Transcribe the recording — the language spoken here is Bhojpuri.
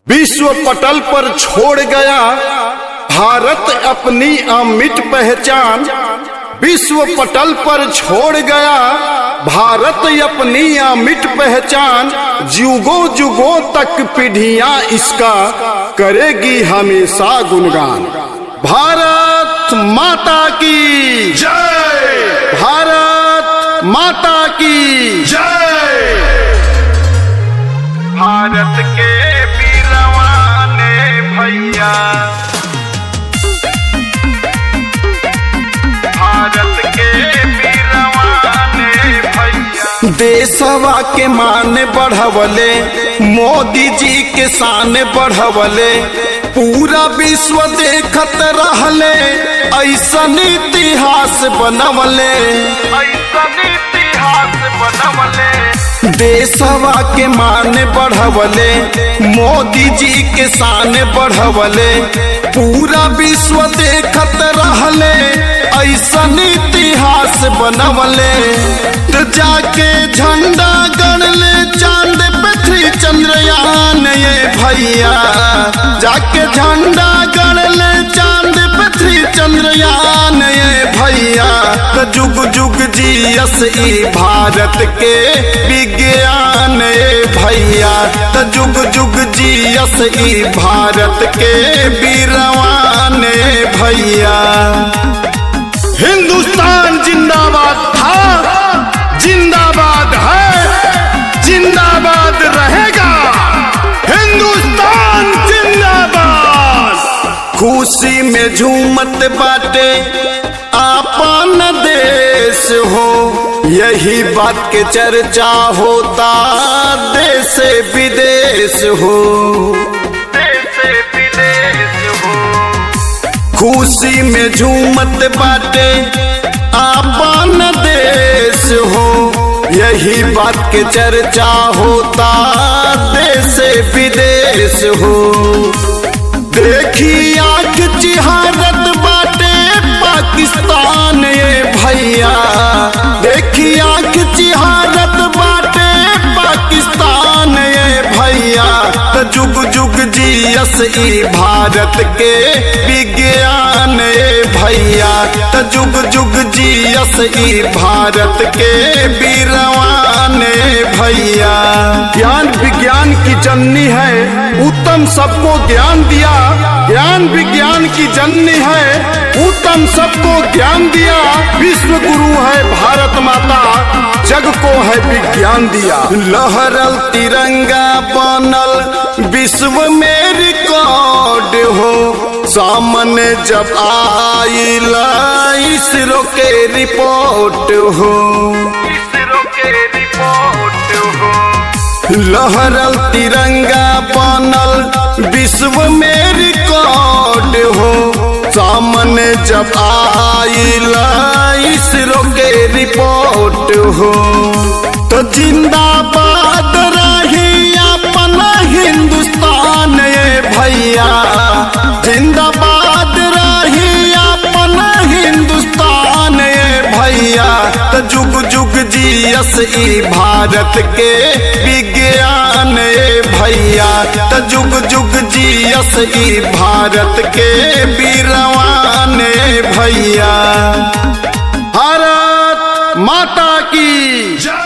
विश्व पटल पर छोड़ गया भारत अपनी अमिट पहचान। विश्व पटल पर छोड़ गया भारत अपनी अमिट पहचान। युगों युगों तक पीढ़ियां इसका करेगी हमेशा गुणगान। भारत माता की जय, भारत माता की जय। भारत के वीरवाने भैया, भारत के वीरवाने भैया। देशवा के मान बढ़वले, मोदी जी के शान बढ़वले। पूरा विश्व देखत रहले, ऐसन इतिहास बनवले, ऐसन इतिहास बनवले। देशवा के मान बढ़वले, मोदी जी के शान बढ़वले। पूरा विश्व देखत रहले, ऐसन इतिहास बनवले। तो जाके झंडा गड़ले चांद पे चंद्रयान ये भैया। जाके झंडा गड़ले चांद पे चंद्रयान ये भैया। तो जुग जुग जियस ई भारत के विज्ञान ये भैया। तो जुग जुग जियस ई भारत के वीरवान ये भैया। हिंदुस्तान जिंदाबाद था, जिंदाबाद है, जिंदाबाद रहेगा। हिंदुस्तान जिंदाबाद। खुशी में झूमत बाटे आपन देश हो, यही बात के चर्चा होता देश विदेश हो, देश विदेश हो। खुशी में झूमत बाटे आपन देश हो, यही बात के चर्चा होता देश विदेश हो। देखी आंख चिहारत बाटे पाकिस्तान ये भैया। देखी आंख चिहारत बाटे पाकिस्तान ये भैया। तो जुग जुग जियस ई भारत के विज्ञान ये भैया। तो जुग जुग जियस ई भारत के वीरवान ये भैया। ज्ञान विज्ञान की जननी है, उत्तम सबको ज्ञान दिया। ज्ञान विज्ञान की जननी है, उत्तम सबको ज्ञान दिया। विश्व गुरु है भारत माता, जग को है विज्ञान दिया। लहरल तिरंगा बनल विश्व में रिकॉर्ड हो, सामने जब आइला इसरो के रिपोर्ट हो, इसरो के रिपोर्ट हो। लहरल तिरंगा बनल विश्व में रिकॉर्ड हो, सामने जब आइला इसरो के रिपोर्ट हो। तो जिंदाबाद रही अपना हिंदुस्तान ये भैया। जिंदाबाद रही अपना हिंदुस्तान ये भैया। तो जुग जुग जियस ई भारत के विज्ञान ये भैया। तो जुग जुग जियस ई भारत के वीरवान ये भैया। भारत माता की जय।